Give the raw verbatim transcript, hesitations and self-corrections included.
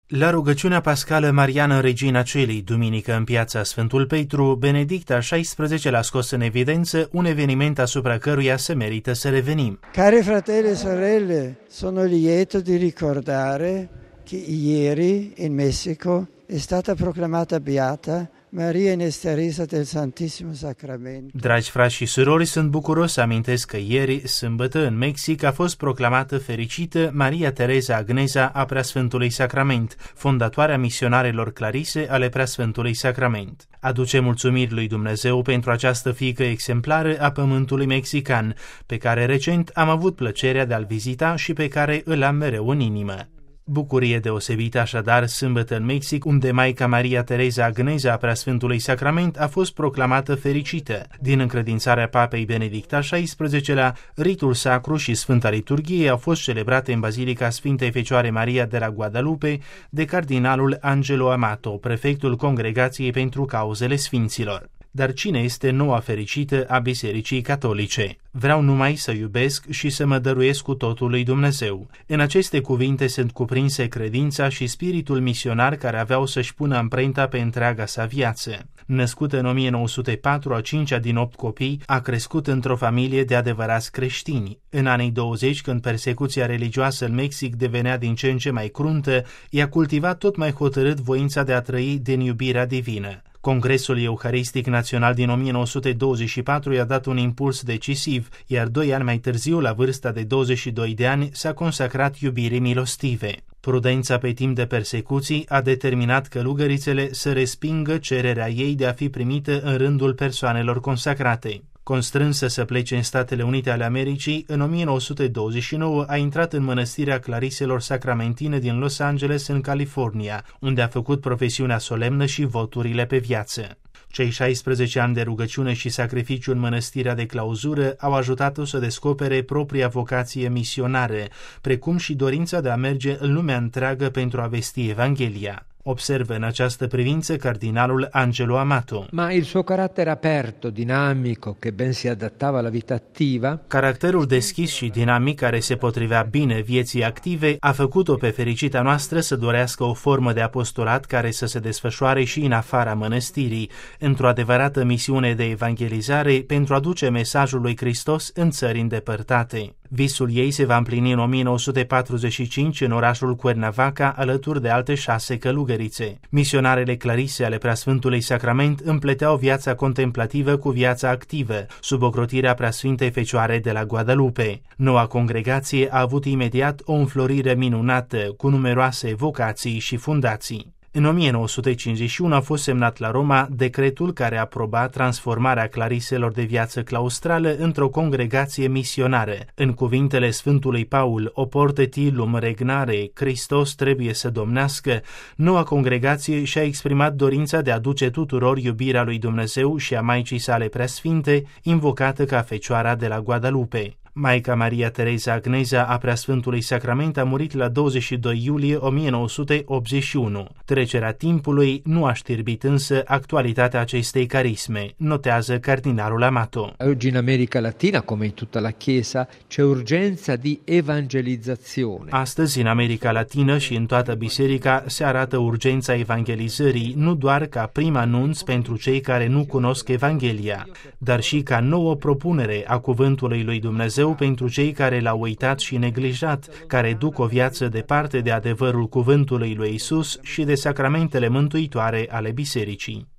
La rugăciunea pascală mariană Regina Celei, duminică în piața Sfântul Petru, Benedict al șaisprezecelea a scos în evidență un eveniment asupra căruia se merită să revenim. Cari fratelli e sorelle, sono lieto di ricordare che ieri in Messico è stata proclamata beata Maria Nesteresa del Santissimo Sacramento. Dragi frați și surori, sunt bucuros să amintesc că ieri, sâmbătă, în Mexic, a fost proclamată fericită Maria Teresa Agnesa a Preasfântului Sacrament, fondatoarea misionarelor clarise ale Preasfântului Sacrament. Aduce mulțumiri lui Dumnezeu pentru această fiică exemplară a pământului mexican, pe care recent am avut plăcerea de a-l vizita și pe care îl am mereu în inimă. Bucurie deosebită așadar sâmbătă în Mexic, unde Maica Maria Teresa Agnesa a Preasfântului Sacrament a fost proclamată fericită. Din încredințarea Papei Benedict al șaisprezecelea, ritul sacru și Sfânta Liturghie au fost celebrate în Bazilica Sfintei Fecioare Maria de la Guadalupe de cardinalul Angelo Amato, prefectul Congregației pentru Cauzele Sfinților. Dar cine este noua fericită a Bisericii Catolice? Vreau numai să iubesc și să mă dăruiesc cu totul lui Dumnezeu. În aceste cuvinte sunt cuprinse credința și spiritul misionar care aveau să-și pună amprenta pe întreaga sa viață. Născută în o mie nouă sute patru, a cincea din opt copii, a crescut într-o familie de adevărați creștini. În anii douăzeci, când persecuția religioasă în Mexic devenea din ce în ce mai cruntă, i-a cultivat tot mai hotărât voința de a trăi din iubirea divină. Congresul Euharistic Național din o mie nouă sute douăzeci și patru i-a dat un impuls decisiv, iar doi ani mai târziu, la vârsta de douăzeci și doi de ani, s-a consacrat iubirii milostive. Prudența pe timp de persecuții a determinat călugărițele să respingă cererea ei de a fi primită în rândul persoanelor consacrate. Constrânsă să plece în Statele Unite ale Americii, în o mie nouă sute douăzeci și nouă a intrat în mănăstirea Clariselor Sacramentine din Los Angeles, în California, unde a făcut profesiunea solemnă și voturile pe viață. Cei șaisprezece ani de rugăciune și sacrificiu în mănăstirea de clauzură au ajutat-o să descopere propria vocație misionară, precum și dorința de a merge în lumea întreagă pentru a vesti Evanghelia. Observă în această privință cardinalul Angelo Amato. Ma il suo carattere aperto, dinamico, che ben si adattava alla vita attiva. Caracterul deschis și dinamic care se potrivea bine vieții active a făcut-o pe fericita noastră să dorească o formă de apostolat care să se desfășoare și în afara mănăstirii, într-o adevărată misiune de evangelizare pentru a duce mesajul lui Hristos în țări îndepărtate. Visul ei se va împlini în o mie nouă sute patruzeci și cinci în orașul Cuernavaca, alături de alte șase călugărițe. Misionarele clarise ale Preasfântului Sacrament împleteau viața contemplativă cu viața activă, sub ocrotirea Preasfintei Fecioare de la Guadalupe. Noua congregație a avut imediat o înflorire minunată, cu numeroase vocații și fundații. În o mie nouă sute cincizeci și unu a fost semnat la Roma decretul care aproba transformarea clariselor de viață claustrală într-o congregație misionară. În cuvintele Sfântului Paul, oportet illum regnare, Hristos trebuie să domnească, noua congregație și-a exprimat dorința de a duce tuturor iubirea lui Dumnezeu și a Maicii sale preasfinte, invocată ca Fecioara de la Guadalupe. Maica Maria Teresa Agnesa a Preasfântului Sacrament a murit la douăzeci și doi iulie o mie nouă sute optzeci și unu. Trecerea timpului nu a știrbit însă actualitatea acestei carisme, notează cardinalul Amato. Oggi in America Latina, come in tutta la Chiesa, c'è urgenza di evangelizzazione. Astăzi, în America Latină și în toată biserica, se arată urgența evangelizării, nu doar ca prim anunț pentru cei care nu cunosc Evanghelia, dar și ca nouă propunere a cuvântului lui Dumnezeu pentru cei care l-au uitat și neglijat, care duc o viață departe de adevărul cuvântului lui Isus și de sacramentele mântuitoare ale bisericii.